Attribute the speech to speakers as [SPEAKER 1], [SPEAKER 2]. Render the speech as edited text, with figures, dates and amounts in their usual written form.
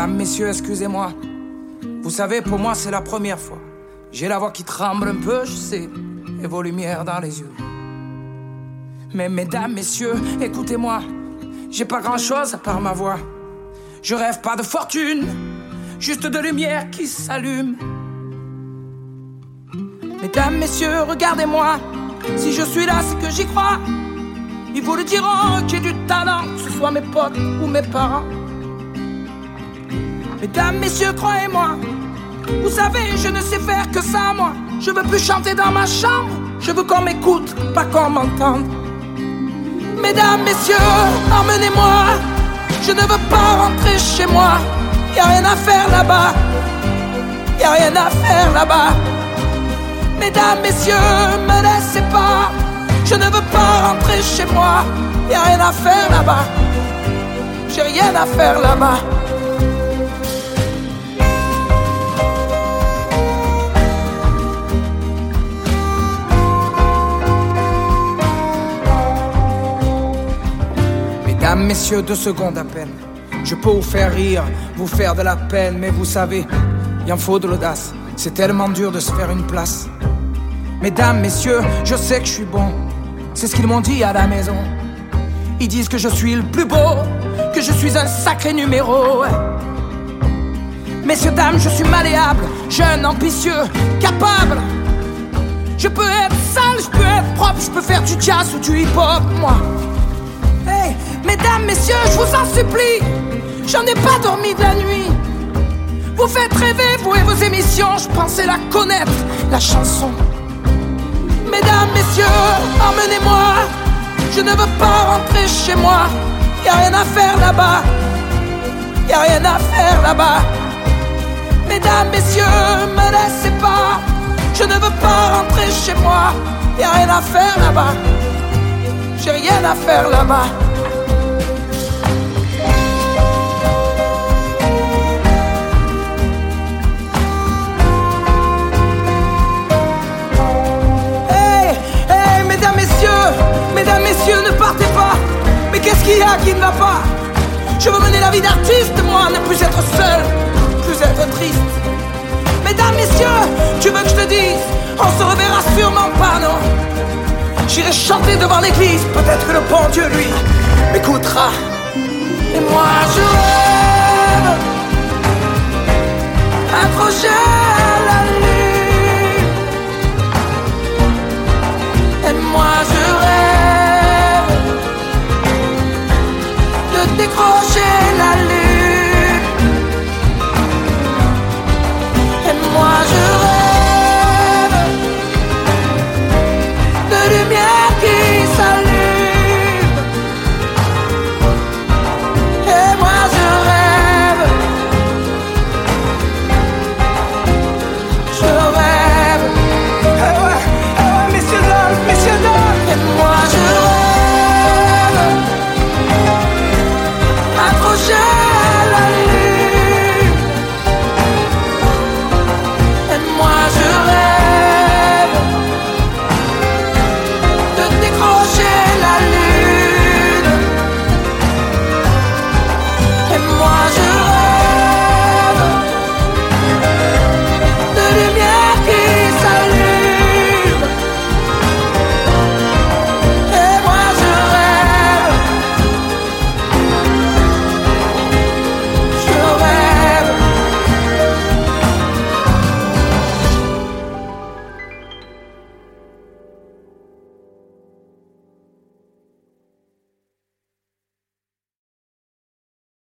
[SPEAKER 1] Mesdames, messieurs, excusez-moi. Vous savez, pour moi, c'est la première fois. J'ai la voix qui tremble un peu, je sais, et vos lumières dans les yeux. Mais mesdames, messieurs, écoutez-moi. J'ai pas grand-chose à part ma voix. Je rêve pas de fortune, juste de lumière qui s'allume. Mesdames, messieurs, regardez-moi. Si je suis là, c'est que j'y crois. Ils vous le diront, qu'il y ait du talent, que ce soit mes potes ou mes parents. Mesdames, messieurs, croyez-moi. Vous savez, je ne sais faire que ça, moi. Je veux plus chanter dans ma chambre. Je veux qu'on m'écoute, pas qu'on m'entende. Mesdames, messieurs, emmenez-moi. Je ne veux pas rentrer chez moi. Y'a rien à faire là-bas. Y'a rien à faire là-bas. Mesdames, messieurs, me laissez pas. Je ne veux pas rentrer chez moi. Y'a rien à faire là-bas. J'ai rien à faire là-bas. Mesdames, messieurs, 2 secondes à peine. Je peux vous faire rire, vous faire de la peine. Mais vous savez, il en faut de l'audace. C'est tellement dur de se faire une place. Mesdames, messieurs, je sais que je suis bon. C'est ce qu'ils m'ont dit à la maison. Ils disent que je suis le plus beau, que je suis un sacré numéro. Messieurs, dames, je suis malléable, jeune, ambitieux, capable. Je peux être sale, je peux être propre, je peux faire du jazz ou du hip-hop, moi. Hey, mesdames, messieurs, je vous en supplie, j'en ai pas dormi de la nuit. Vous faites rêver, vous et vos émissions, je pensais la connaître, la chanson. Mesdames, messieurs, emmenez-moi. Je ne veux pas rentrer chez moi. Y'a rien à faire là-bas. Y'a rien à faire là-bas. Mesdames, messieurs, me laissez pas. Je ne veux pas rentrer chez moi. Y'a rien à faire là-bas. J'ai rien à faire là-bas. Mesdames, messieurs, ne partez pas. Mais qu'est-ce qu'il y a qui ne va pas? Je veux mener la vie d'artiste, moi, ne plus être seul, plus être triste. Mesdames, messieurs, tu veux que je te dise, on se reverra sûrement pas, non? J'irai chanter devant l'église, peut-être que le bon Dieu, lui, m'écoutera. Et moi, je rêve un projet